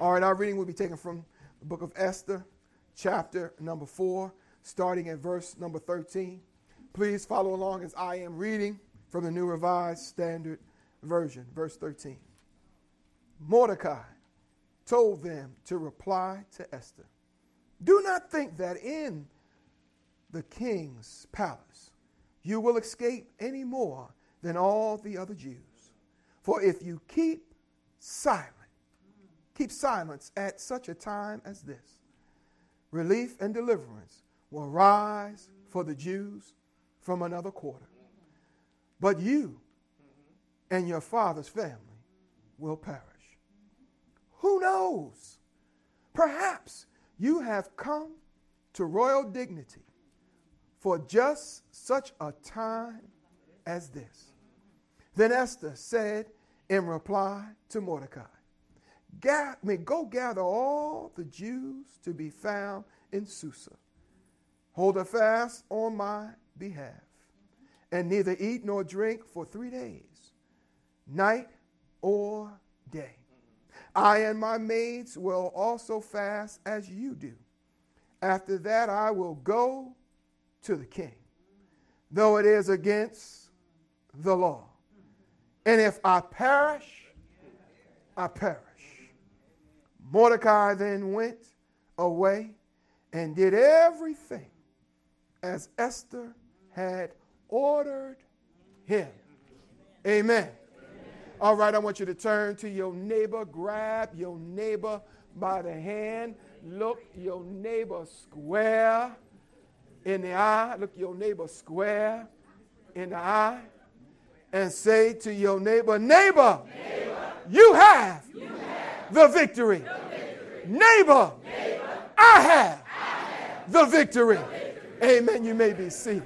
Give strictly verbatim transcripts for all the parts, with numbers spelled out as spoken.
All right, our reading will be taken from the book of Esther, chapter number four, starting at verse number thirteen. Please follow along as I am reading from the New Revised Standard Version, verse thirteen. Mordecai told them to reply to Esther, "Do not think that in the king's palace you will escape any more than all the other Jews. For if you keep silent, keep silence at such a time as this, relief and deliverance will rise for the Jews from another quarter. But you and your father's family will perish. Who knows? Perhaps you have come to royal dignity for just such a time as this." Then Esther said in reply to Mordecai, Ga- may go gather all the Jews to be found in Susa. Hold a fast on my behalf, and neither eat nor drink for three days, night or day. I and my maids will also fast as you do. After that I will go to the king, though it is against the law. And if I perish, I perish. Mordecai then went away and did everything as Esther had ordered him. Amen. Amen. All right, I want you to turn to your neighbor, grab your neighbor by the hand, look your neighbor square in the eye, look your neighbor square in the eye, and say to your neighbor, neighbor, neighbor you, have you have the victory. The victory. Neighbor, neighbor I, have I have the victory. The victory. Amen. You may be seated.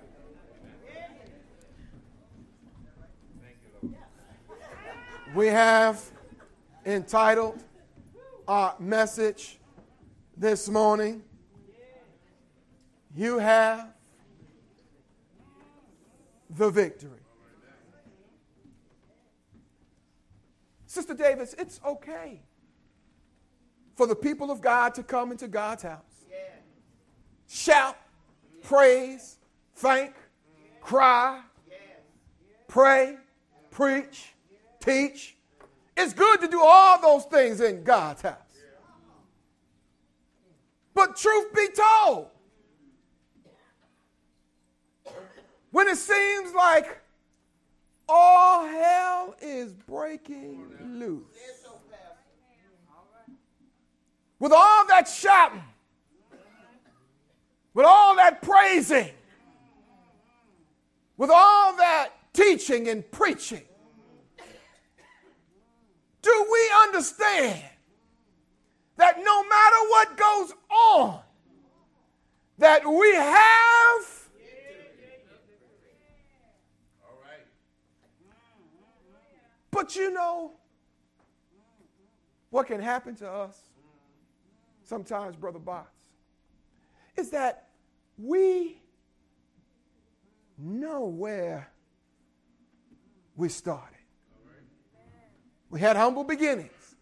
We have entitled our message this morning, You Have the Victory. Sister Davis, it's okay for the people of God to come into God's house. Yeah. Shout, yeah. Praise, thank, yeah. Cry, yeah. Pray, yeah. Preach, yeah. Teach. It's good to do all those things in God's house. Yeah. But truth be told, when it seems like all hell is breaking loose, with all that shouting, with all that praising, with all that teaching and preaching, do we understand that no matter what goes on, that we have But you know what can happen to us sometimes, Brother Botts, is that we know where we started. We had humble beginnings.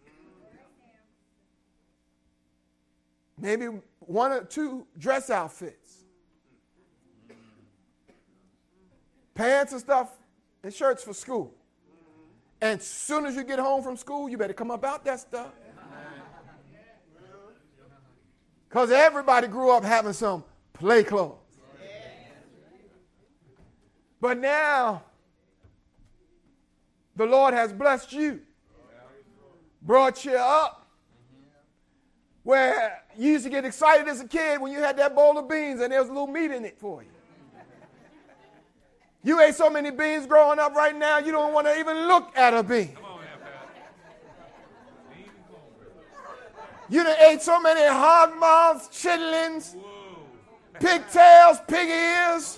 Maybe one or two dress outfits, pants and stuff, and shirts for school. And as soon as you get home from school, you better come up out that stuff. Because everybody grew up having some play clothes. But now, the Lord has blessed you, brought you up, where you used to get excited as a kid when you had that bowl of beans and there was a little meat in it for you. You ate so many beans growing up right now, you don't want to even look at a bean. You done ate so many hog mouths, chitlins, pigtails, pig ears.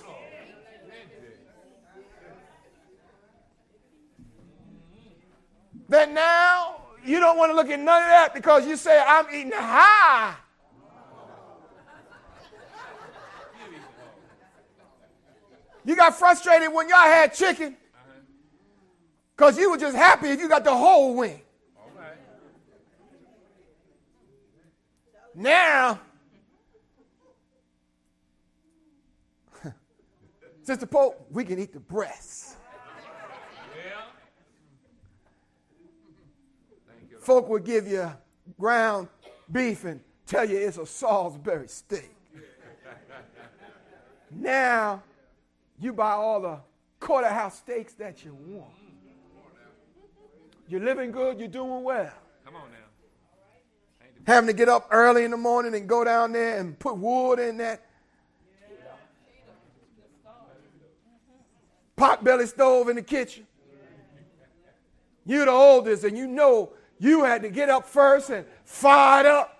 That now you don't want to look at none of that because you say, I'm eating high. You got frustrated when y'all had chicken because you were just happy if you got the whole wing. Now, Sister Pope, we can eat the breasts. Folk will give you ground beef and tell you it's a Salisbury steak. Now, you buy all the quarterhouse steaks that you want. You're living good, you're doing well. Come on now. Having to get up early in the morning and go down there and put wood in that potbelly stove in the kitchen. You're the oldest and you know you had to get up first and fire it up.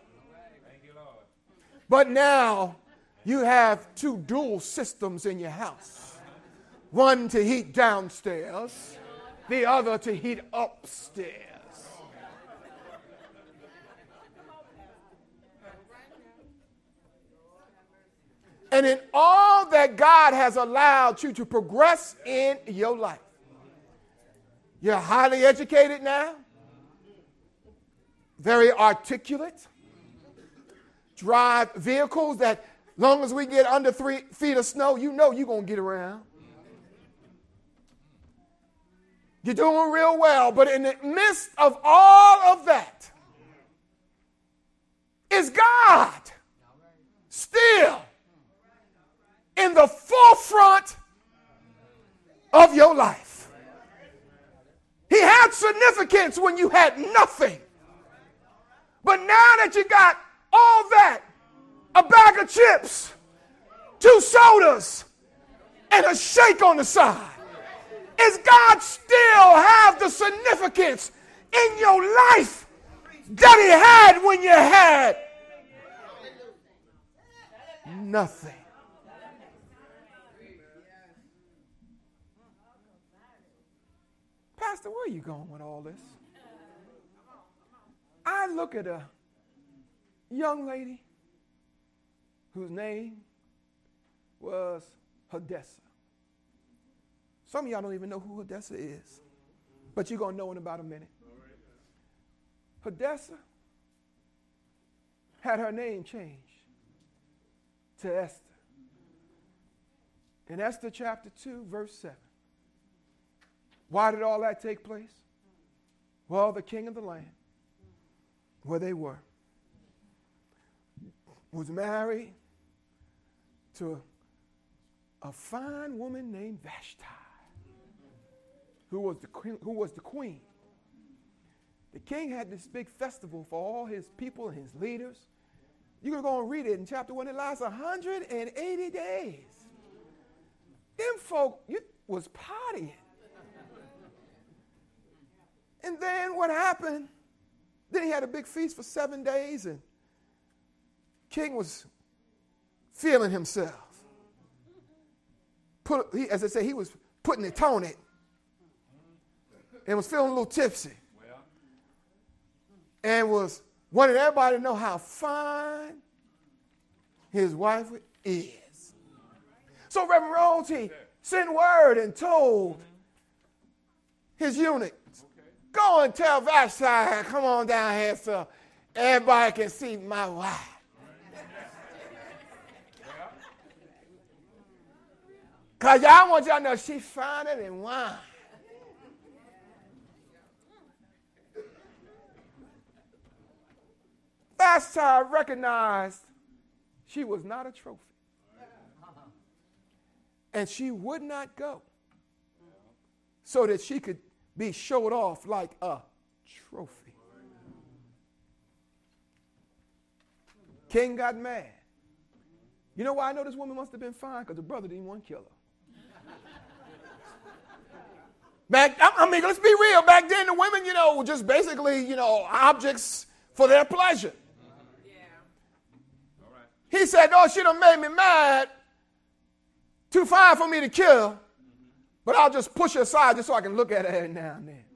But now you have two dual systems in your house. One to heat downstairs, the other to heat upstairs. And in all that God has allowed you to progress in your life, you're highly educated now, very articulate, drive vehicles that long as we get under three feet of snow, you know you're going to get around. You're doing real well, but in the midst of all of that is God still in the forefront of your life. He had significance when you had nothing. But now that you got all that, a bag of chips, two sodas, and a shake on the side, is God still have the significance in your life that he had when you had nothing? Pastor, where are you going with all this? I look at a young lady whose name was Hadessa. Some of y'all don't even know who Hadessa is, but you're going to know in about a minute. Hadessa had her name changed to Esther. In Esther chapter two, verse seven. Why did all that take place? Well, the king of the land, where they were, was married to a fine woman named Vashti, who was the queen, who was the queen. The king had this big festival for all his people and his leaders. You're going to go and read it in chapter one. It lasts one hundred eighty days. Them folk you, was partying. And then what happened? Then he had a big feast for seven days, and king was feeling himself. Put, he, as I say, he was putting it on it, and was feeling a little tipsy, and was wanting everybody to know how fine his wife is. So Reverend Rhodes, he sent word and told his eunuch, go and tell Vashti, come on down here so everybody can see my wife. Because y'all want y'all to know she's finer than wine. Vashti recognized she was not a trophy. And she would not go so that she could be showed off like a trophy. King got mad. You know why I know this woman must have been fine? Because the brother didn't want to kill her. Back, I mean, let's be real. Back then, the women, you know, were just basically, you know, objects for their pleasure. Yeah. All right. He said, oh, she done made me mad. Too fine for me to kill. But I'll just push her aside just so I can look at her every now and then.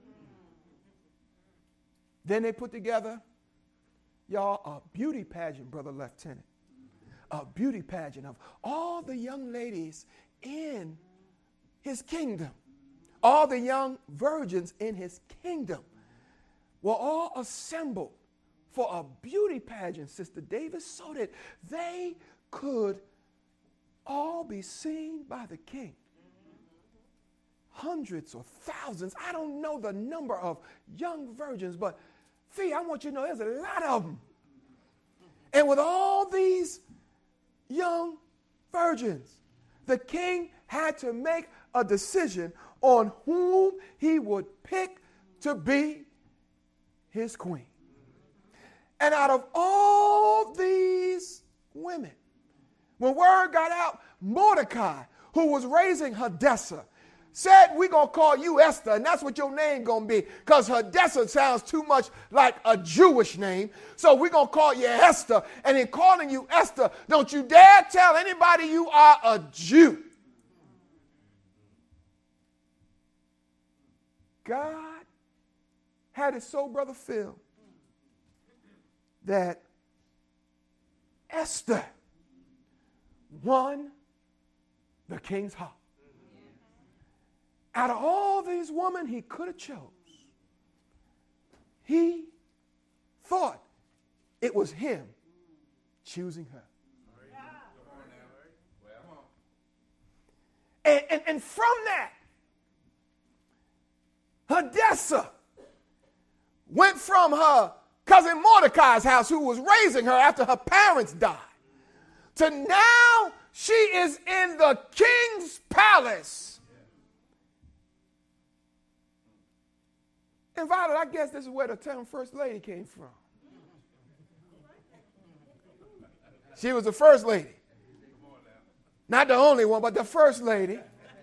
Then they put together, y'all, a beauty pageant, Brother Lieutenant. A beauty pageant of all the young ladies in his kingdom. All the young virgins in his kingdom were all assembled for a beauty pageant, Sister Davis, so that they could all be seen by the king. Hundreds or thousands, I don't know the number of young virgins, but Fee, I want you to know there's a lot of them. And with all these young virgins, the king had to make a decision on whom he would pick to be his queen. And out of all these women, when word got out, Mordecai, who was raising Hadassah, said, we're going to call you Esther, and that's what your name going to be, because Hadassah sounds too much like a Jewish name, so we're going to call you Esther. And in calling you Esther, don't you dare tell anybody you are a Jew. God had it so, Brother Phil, that Esther won the king's heart. Out of all these women he could have chose, he thought it was him choosing her. And, and, and from that, Hadassah went from her cousin Mordecai's house, who was raising her after her parents died, to now she is in the king's palace. And Violet, I guess this is where the term first lady came from. She was the first lady. Not the only one, but the first lady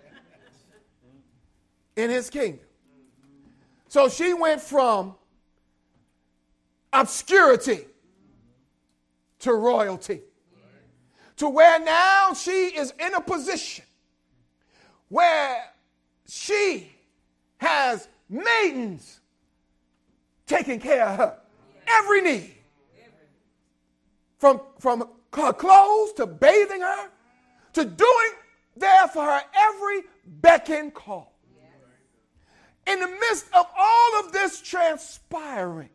in his kingdom. So she went from obscurity to royalty, to where now she is in a position where she has maidens taking care of her every need, from, from her clothes to bathing her to doing there for her every beck and call. In the midst of all of this transpiring,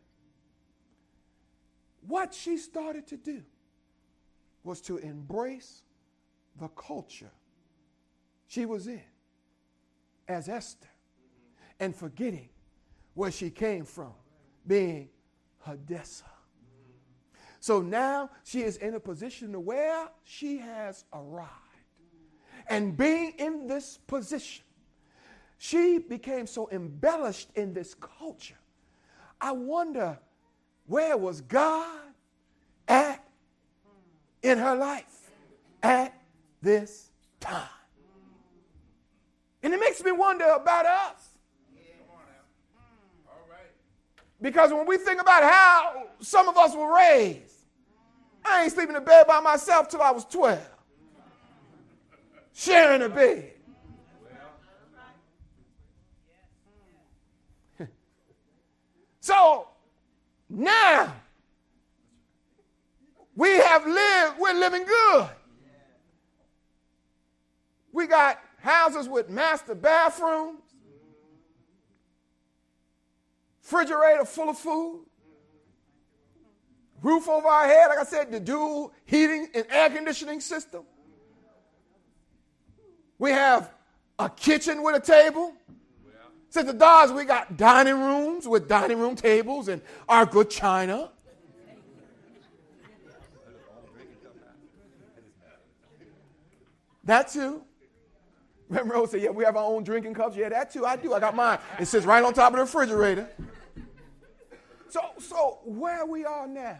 what she started to do was to embrace the culture she was in as Esther, and forgetting where she came from, being Hadassah. So now she is in a position to where she has arrived. And being in this position, she became so embellished in this culture. I wonder, where was God at in her life at this time? And it makes me wonder about us. Because when we think about how some of us were raised, I ain't sleeping in bed by myself till I was twelve. Sharing a bed. So now we have lived, we're living good. We got houses with master bathrooms, refrigerator full of food, roof over our head, like I said, the dual heating and air conditioning system. We have a kitchen with a table. Since the Dodge, we got dining rooms with dining room tables and our good china. That too. Remember, Rose said, yeah, we have our own drinking cups. Yeah, that too. I do. I got mine. It sits right on top of the refrigerator. So, so where we are now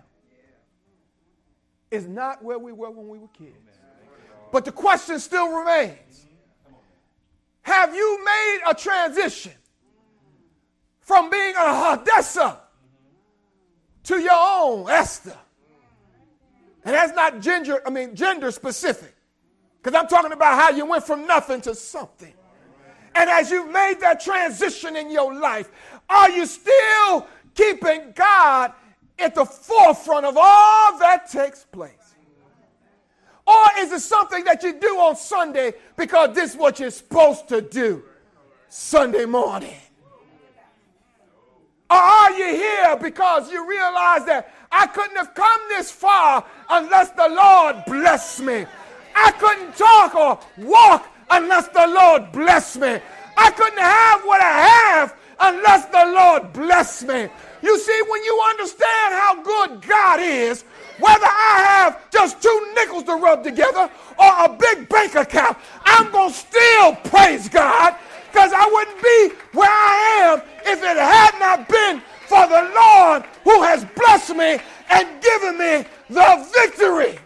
is not where we were when we were kids. But the question still remains. Have you made a transition from being a Hadassah to your own Esther? And that's not gender, I mean, gender specific. Because I'm talking about how you went from nothing to something. And as you've made that transition in your life, are you still keeping God at the forefront of all that takes place? Or is it something that you do on Sunday because this is what you're supposed to do Sunday morning? Or are you here because you realize that I couldn't have come this far unless the Lord blessed me. I couldn't talk or walk unless the Lord blessed me. I couldn't have what I have unless the Lord blessed me. You see, when you understand how good God is, whether I have just two nickels to rub together or a big bank account, I'm going to still praise God, because I wouldn't be where I am if it had not been for the Lord who has blessed me and given me the victory.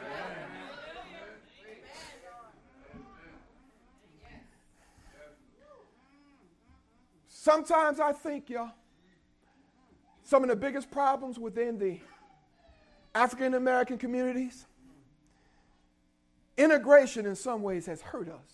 Sometimes I think, y'all, some of the biggest problems within the African American communities, integration in some ways has hurt us.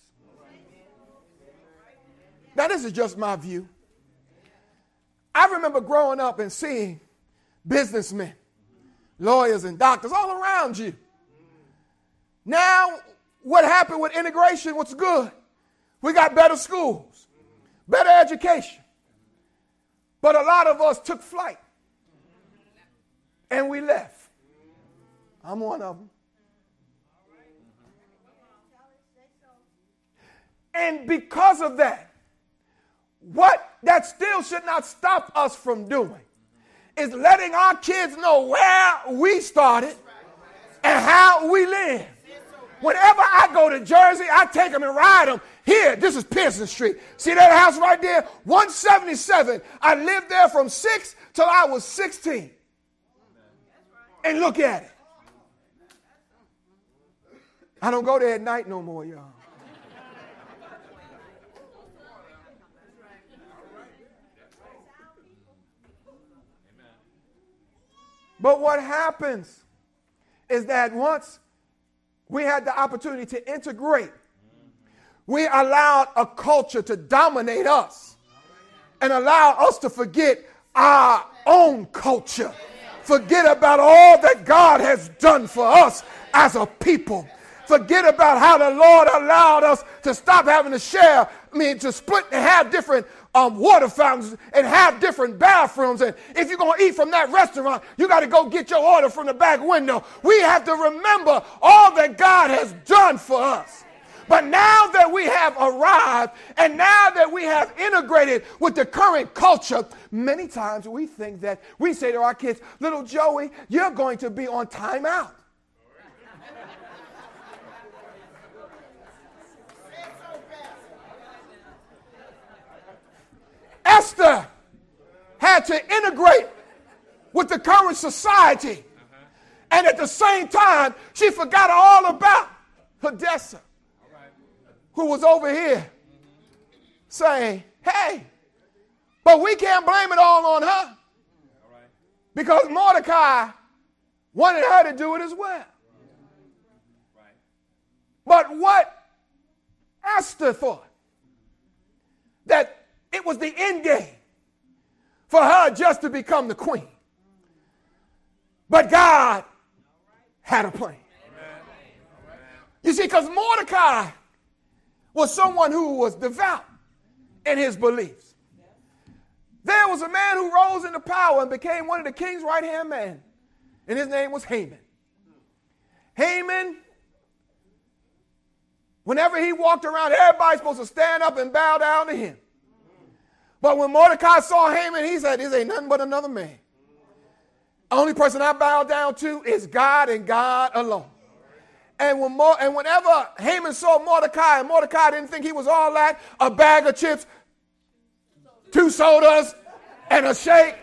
Now, this is just my view. I remember growing up and seeing businessmen, lawyers, and doctors all around you. Now, what happened with integration? What's good? We got better schools, better education. But a lot of us took flight and we left. I'm one of them. And because of that, what that still should not stop us from doing is letting our kids know where we started and how we live. Whenever I go to Jersey, I take them and ride them. Here, this is Pearson Street. See that house right there? one seventy-seven. I lived there from six till I was sixteen. And look at it. I don't go there at night no more, y'all. But what happens is that once we had the opportunity to integrate, we allowed a culture to dominate us and allow us to forget our own culture. Forget about all that God has done for us as a people. Forget about how the Lord allowed us to stop having to share, I mean, to split and have different um, water fountains and have different bathrooms. And if you're going to eat from that restaurant, you got to go get your order from the back window. We have to remember all that God has done for us. But now that we have arrived and now that we have integrated with the current culture, many times we think that we say to our kids, little Joey, you're going to be on timeout. Esther had to integrate with the current society. And at the same time, she forgot all about Hadassah, who was over here saying, hey, but we can't blame it all on her, because Mordecai wanted her to do it as well. But what Esther thought, that it was the end game for her just to become the queen. But God had a plan. You see, because Mordecai was someone who was devout in his beliefs. There was a man who rose into power and became one of the king's right-hand men, and his name was Haman. Haman, whenever he walked around, everybody's supposed to stand up and bow down to him. But when Mordecai saw Haman, he said, this ain't nothing but another man. The only person I bow down to is God and God alone. And, when Mo- and whenever Haman saw Mordecai, and Mordecai didn't think he was all that, a bag of chips, two sodas, and a shake.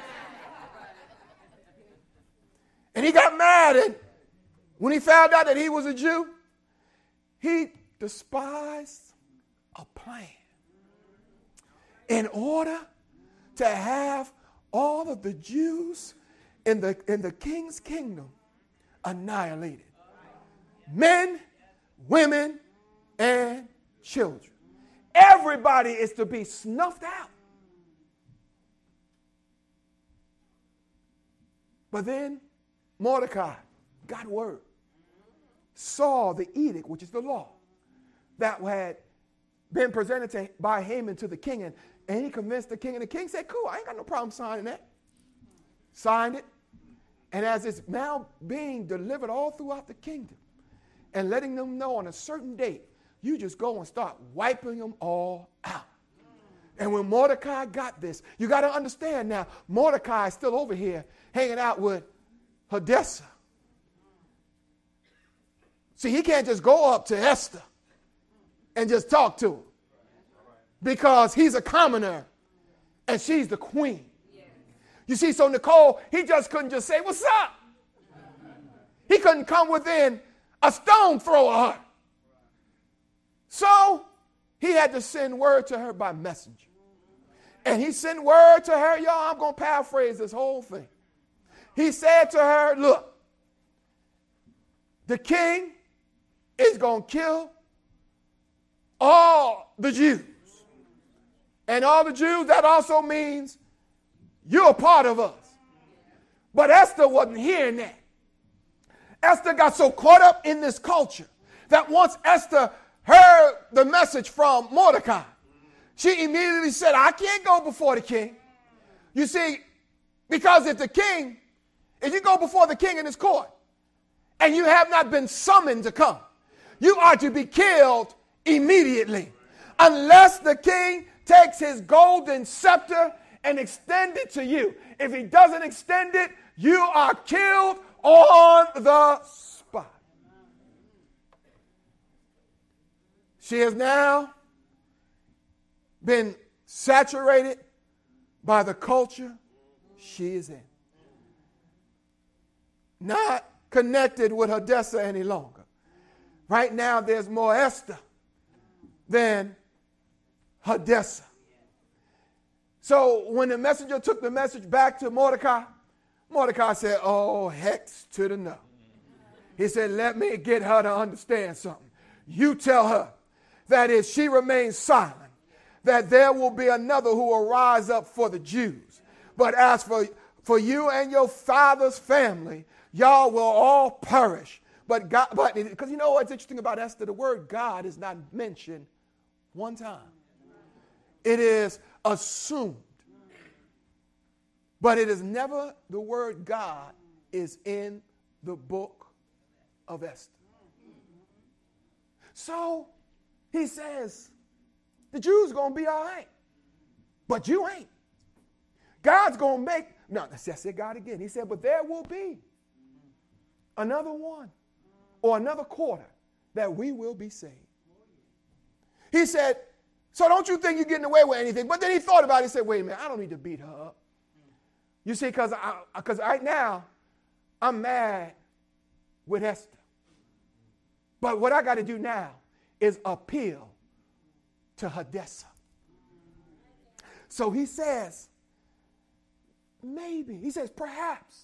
And he got mad. And when he found out that he was a Jew, he despised a plan in order to have all of the Jews in the, in the king's kingdom annihilated. Men, women, and children. Everybody is to be snuffed out. But then Mordecai got word, saw the edict, which is the law, that had been presented to, by Haman to the king, and, and he convinced the king, and the king said, cool, I ain't got no problem signing that. Signed it. And as it's now being delivered all throughout the kingdom and letting them know on a certain date, you just go and start wiping them all out. And when Mordecai got this, you got to understand now, Mordecai is still over here hanging out with Hadassah. See, he can't just go up to Esther and just talk to her because he's a commoner and she's the queen. You see, so Nicole, he just couldn't just say, what's up? He couldn't come within a stone throw of her. So he had to send word to her by messenger. And he sent word to her, y'all, I'm going to paraphrase this whole thing. He said to her, look, the king is going to kill all the Jews. And all the Jews, that also means you're a part of us. But Esther wasn't hearing that. Esther got so caught up in this culture that once Esther heard the message from Mordecai, she immediately said, I can't go before the king. You see, because if the king, if you go before the king in his court and you have not been summoned to come, you are to be killed immediately unless the king takes his golden scepter and extend it to you. If he doesn't extend it, you are killed on the spot. She has now been saturated by the culture she is in. Not connected with Hadassah any longer. Right now, there's more Esther than Hadassah. So when the messenger took the message back to Mordecai, Mordecai said, oh, hex to the no. He said, let me get her to understand something. You tell her that if she remains silent, that there will be another who will rise up for the Jews. But as for, for you and your father's family, y'all will all perish. But God, but because you know what's interesting about Esther? The word God is not mentioned one time. It is assumed. But it is never the word God is in the book of Esther. So he says, the Jews are going to be all right. But you ain't. God's going to make, no, I said God again. He said, but there will be another one or another quarter that we will be saved. He said, so don't you think you're getting away with anything? But then he thought about it. He said, wait a minute, I don't need to beat her up. You see, because because right now, I'm mad with Esther. But what I got to do now is appeal to Hadassah. So he says, maybe, he says, perhaps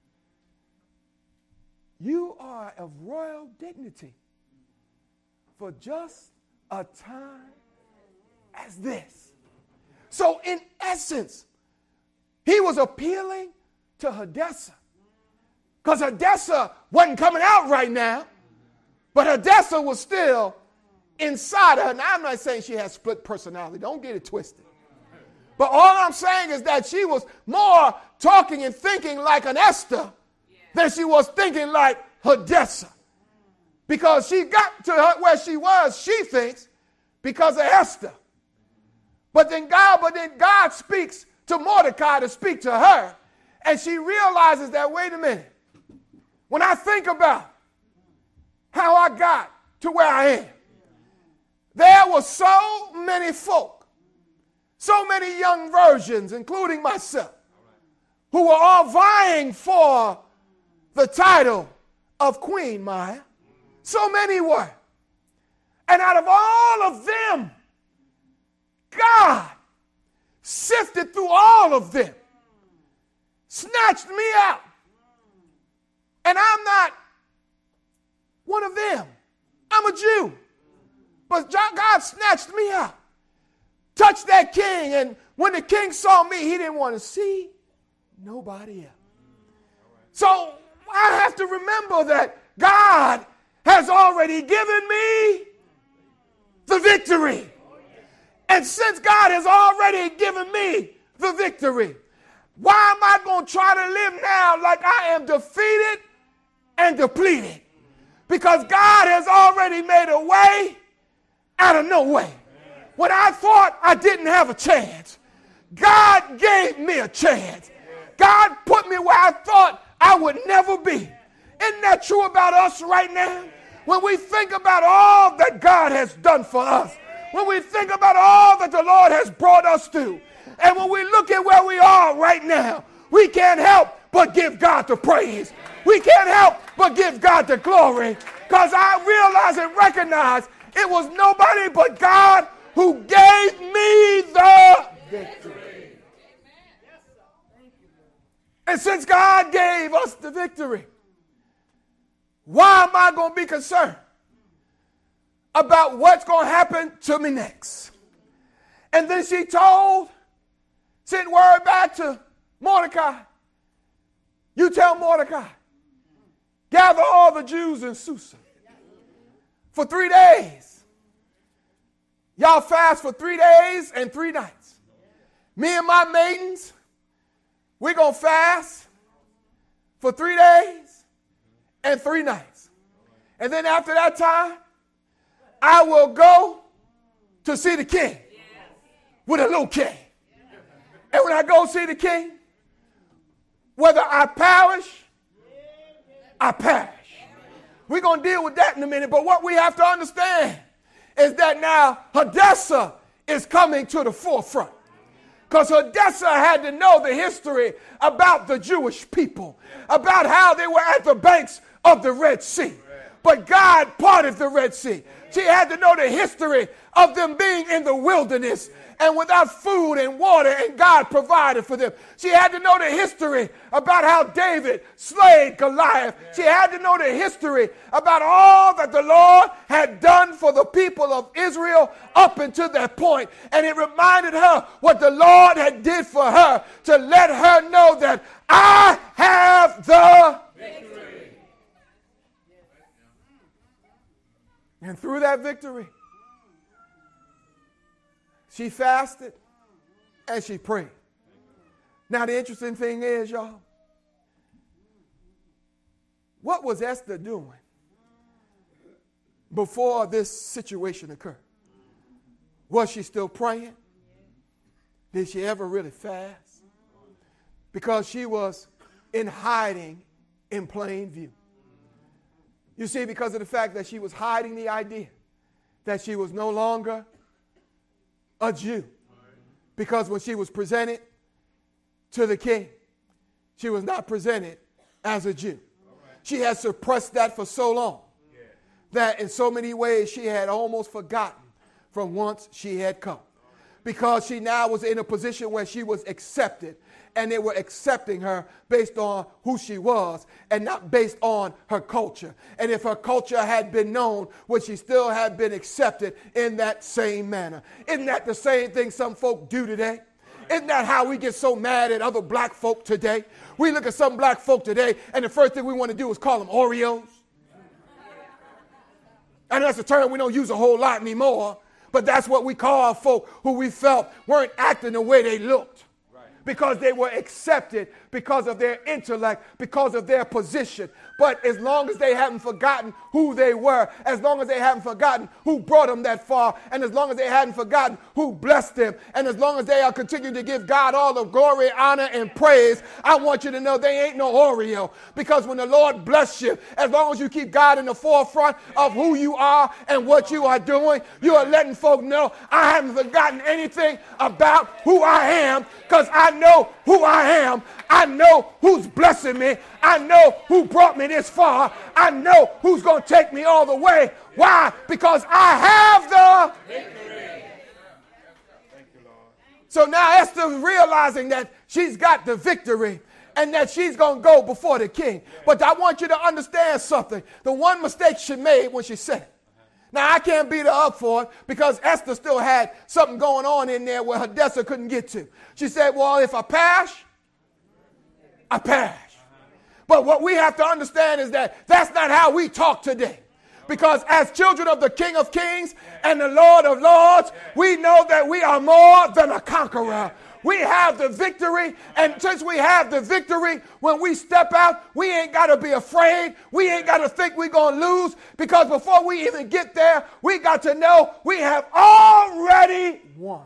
you are of royal dignity for just a time as this. So in essence, he was appealing to Hadassah. Because Hadassah wasn't coming out right now, but Hadassah was still inside of her. Now, I'm not saying she has split personality. Don't get it twisted. But all I'm saying is that she was more talking and thinking like an Esther than she was thinking like Hadassah. Because she got to her, where she was, she thinks, because of Esther. But then God, but then God speaks to Mordecai to speak to her. And she realizes that, wait a minute. When I think about how I got to where I am, there were so many folk, so many young virgins, including myself, who were all vying for the title of Queen Maya. So many were. And out of all of them, God sifted through all of them, snatched me out. And I'm not one of them. I'm a Jew. But God snatched me out, touched that king, and when the king saw me, he didn't want to see nobody else. So I have to remember that God has already given me the victory. And since God has already given me the victory, Why am I going to try to live now like I am defeated and depleted? Because God has already made a way out of no way. When I thought I didn't have a chance, God gave me a chance. God put me where I thought I would never be. Isn't that true about us right now? When we think about all that God has done for us, when we think about all that the Lord has brought us through, and when we look at where we are right now, we can't help but give God the praise. We can't help but give God the glory, because I realize and recognize it was nobody but God who gave me the victory. And since God gave us the victory, why am I going to be concerned about what's going to happen to me next? And then she told, sent word back to Mordecai. You tell Mordecai, gather all the Jews in Susa for three days. Y'all fast for three days and three nights. Me and my maidens, we're going to fast for three days and three nights. And then after that time, I will go to see the king with a little king. And when I go see the king, whether I perish, I perish. We're going to deal with that in a minute. But what we have to understand is that now Hadassah is coming to the forefront. Because Hadassah had to know the history about the Jewish people, about how they were at the banks of the Red Sea. But God parted the Red Sea. She had to know the history of them being in the wilderness and without food and water, and God provided for them. She had to know the history about how David slayed Goliath. She had to know the history about all that the Lord had done for the people of Israel up until that point. And it reminded her what the Lord had did for her to let her know that I have the victory. And through that victory, she fasted and she prayed. Now, the interesting thing is, y'all, what was Esther doing before this situation occurred? Was she still praying? Did she ever really fast? Because she was in hiding in plain view. You see, because of the fact that she was hiding the idea that she was no longer a Jew. Because when she was presented to the king, she was not presented as a Jew. She had suppressed that for so long that in so many ways she had almost forgotten from whence she had come. Because she now was in a position where she was accepted, and they were accepting her based on who she was and not based on her culture. And if her culture had been known, would she still have been accepted in that same manner? Isn't that the same thing some folk do today? Isn't that how we get so mad at other black folk today? We look at some black folk today, and the first thing we want to do is call them Oreos. And that's a term we don't use a whole lot anymore, but that's what we call folk who we felt weren't acting the way they looked. Because they were accepted because of their intellect, because of their position. But as long as they haven't forgotten who they were, as long as they haven't forgotten who brought them that far, and as long as they hadn't forgotten who blessed them, and as long as they are continuing to give God all the glory, honor, and praise, I want you to know they ain't no Oreo. Because when the Lord bless you, as long as you keep God in the forefront of who you are and what you are doing, you are letting folk know I haven't forgotten anything about who I am, because I know who I am. I know who's blessing me. I know who brought me this far. I know who's going to take me all the way. Why? Because I have the victory. Thank you, Lord. So now Esther's realizing that she's got the victory and that she's going to go before the king. But I want you to understand something. The one mistake she made when she said it. Now, I can't beat her up for it because Esther still had something going on in there where Hadassah couldn't get to. She said, well, if I perish, I perish. But what we have to understand is that that's not how we talk today. Because as children of the King of Kings and the Lord of Lords, we know that we are more than a conqueror. We have the victory, and since we have the victory, when we step out, we ain't got to be afraid. We ain't got to think we're going to lose, because before we even get there, we got to know we have already won.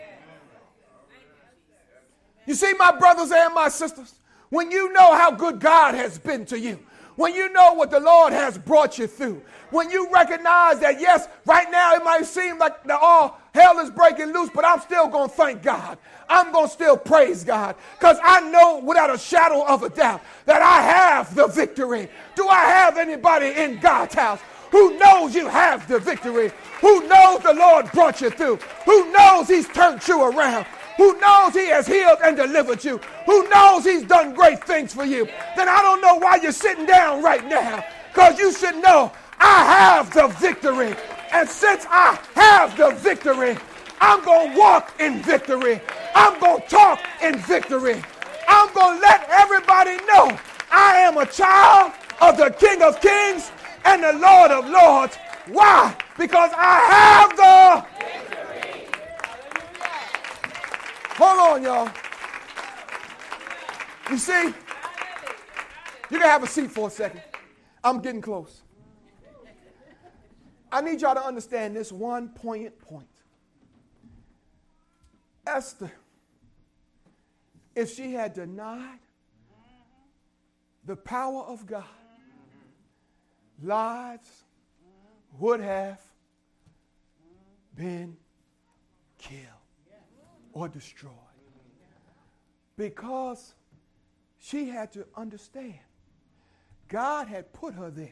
You see, my brothers and my sisters, when you know how good God has been to you, when you know what the Lord has brought you through, when you recognize that, yes, right now it might seem like the all hell is breaking loose, but I'm still going to thank God. I'm going to still praise God, because I know without a shadow of a doubt that I have the victory. Do I have anybody in God's house who knows you have the victory? Who knows the Lord brought you through? Who knows he's turned you around? Who knows he has healed and delivered you? Who knows he's done great things for you? Then I don't know why you're sitting down right now, because you should know I have the victory. And since I have the victory, I'm going to walk in victory. I'm going to talk in victory. I'm going to let everybody know I am a child of the King of Kings and the Lord of Lords. Why? Because I have the victory. Hold on, y'all. You see, you can have a seat for a second. I'm getting close. I need y'all to understand this one poignant point. Esther, if she had denied the power of God, lives would have been killed or destroyed, because she had to understand God had put her there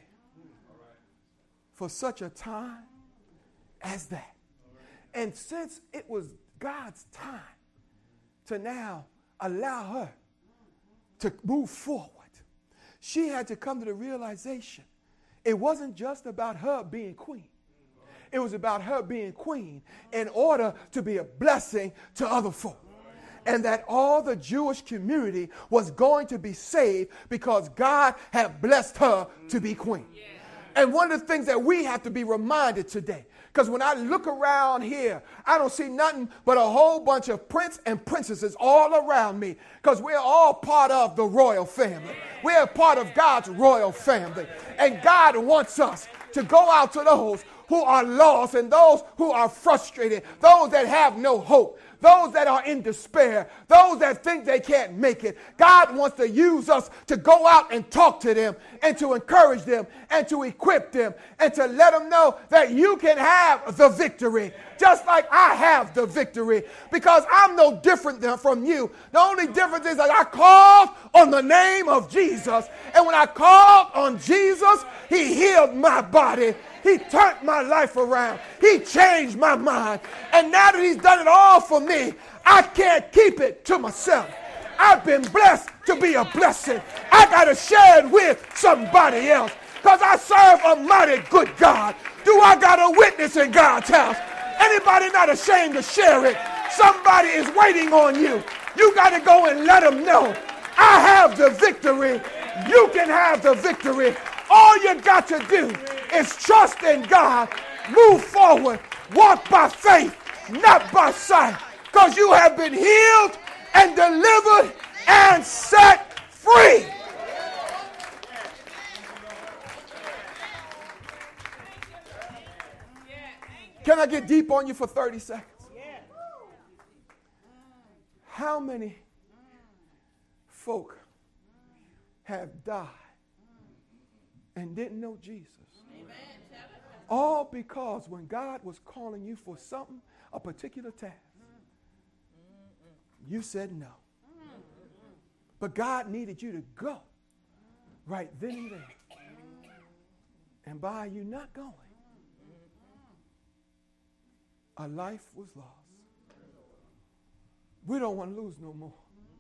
for such a time as that. And since it was God's time to now allow her to move forward, she had to come to the realization it wasn't just about her being queen. It was about her being queen in order to be a blessing to other folk. And that all the Jewish community was going to be saved because God had blessed her to be queen. And one of the things that we have to be reminded today, because when I look around here, I don't see nothing but a whole bunch of prince and princesses all around me, because we're all part of the royal family. We're part of God's royal family. And God wants us to go out to those who are lost and those who are frustrated, those that have no hope, those that are in despair, those that think they can't make it. God wants to use us to go out and talk to them and to encourage them and to equip them and to let them know that you can have the victory just like I have the victory, because I'm no different than from you. The only difference is that I called on the name of Jesus, and when I called on Jesus, he healed my body. He turned my life around. He changed my mind. And now that he's done it all for me, I can't keep it to myself. I've been blessed to be a blessing. I got to share it with somebody else, because I serve a mighty good God. Do I got a witness in God's house? Anybody not ashamed to share it? Somebody is waiting on you. You got to go and let them know, I have the victory. You can have the victory. All you got to do is trust in God, move forward, walk by faith, not by sight, because you have been healed and delivered and set free. Can I get deep on you for thirty seconds? How many folk have died and didn't know Jesus? All because when God was calling you for something, a particular task, you said no. But God needed you to go right then and there. And by you not going, a life was lost. We don't want to lose no more.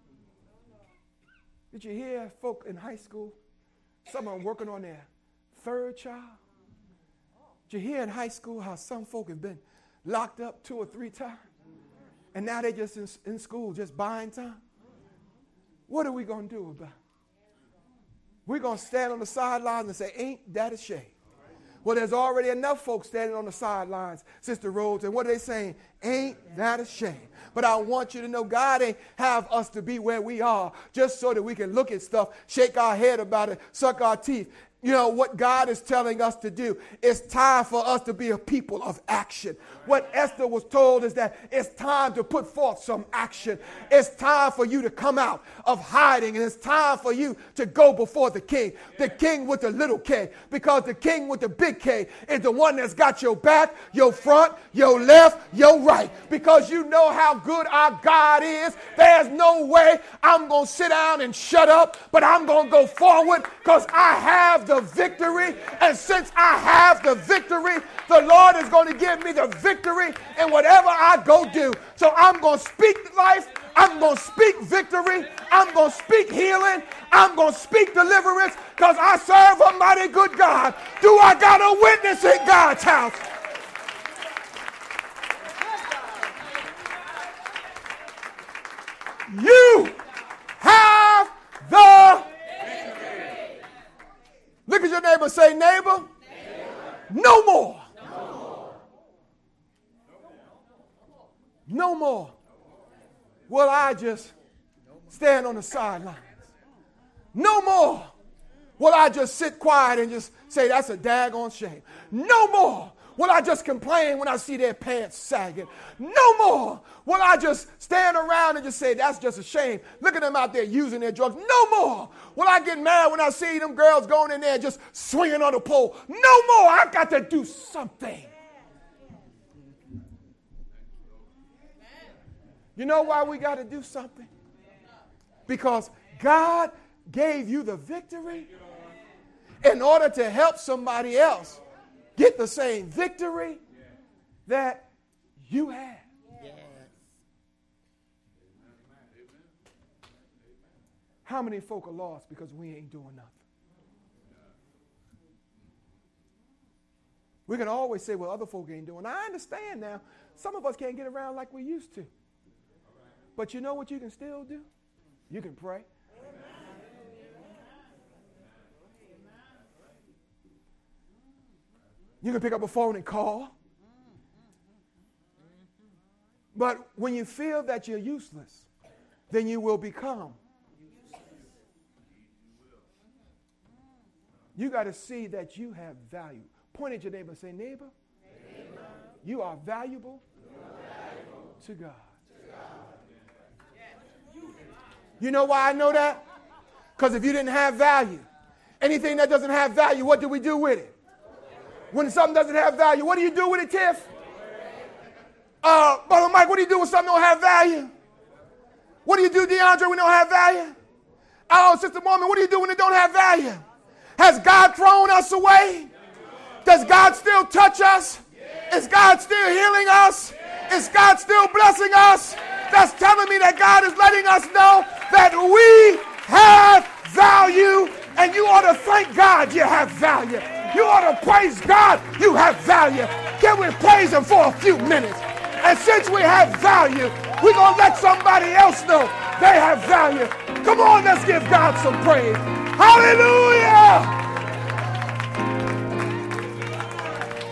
Did you hear folk in high school, some of them working on their third child? Did you hear in high school how some folk have been locked up two or three times? And now they're just in, in school just buying time? What are we going to do about it? We're going to stand on the sidelines and say, ain't that a shame? Well, there's already enough folks standing on the sidelines, Sister Rhodes, and what are they saying? Ain't that a shame? But I want you to know God ain't have us to be where we are just so that we can look at stuff, shake our head about it, suck our teeth. You know, what God is telling us to do, it's time for us to be a people of action. What Esther was told is that it's time to put forth some action. It's time for you to come out of hiding, and it's time for you to go before the king, the king with the little K, because the king with the big K is the one that's got your back, your front, your left, your right, because you know how good our God is. There's no way I'm going to sit down and shut up, but I'm going to go forward because I have the victory. And since I have the victory, the Lord is going to give me the victory in whatever I go do. So I'm going to speak life. I'm going to speak victory. I'm going to speak healing. I'm going to speak deliverance because I serve a mighty good God. Do I got a witness in God's house? You have the victory. Look at your neighbor and say, neighbor, neighbor. No more. No more. No more will I just stand on the sidelines. No more will I just sit quiet and just say that's a daggone shame. No more will I just complain when I see their pants sagging. No more will I just stand around and just say that's just a shame. Look at them out there using their drugs. No more will I get mad when I see them girls going in there just swinging on the pole. No more. I got to do something. You know why we got to do something? Because God gave you the victory in order to help somebody else get the same victory that you had. Yes. How many folk are lost because we ain't doing nothing? We can always say, well, other folk ain't doing. I understand now. Some of us can't get around like we used to. But you know what you can still do? You can pray. You can pick up a phone and call. But when you feel that you're useless, then you will become. You got to see that you have value. Point at your neighbor and say, neighbor, neighbor you are valuable, you are valuable to God. To God. You know why I know that? Because if you didn't have value, anything that doesn't have value, what do we do with it? When something doesn't have value, what do you do with it, Tiff? Uh, Brother Mike, what do you do when something don't have value? What do you do, DeAndre, when it don't have value? Oh, Sister Mormon, what do you do when it don't have value? Has God thrown us away? Does God still touch us? Is God still healing us? Is God still blessing us? That's telling me that God is letting us know that we have value, and you ought to thank God you have value. You ought to praise God you have value. Can we praise him for a few minutes? And since we have value, we're going to let somebody else know they have value. Come on, let's give God some praise. Hallelujah!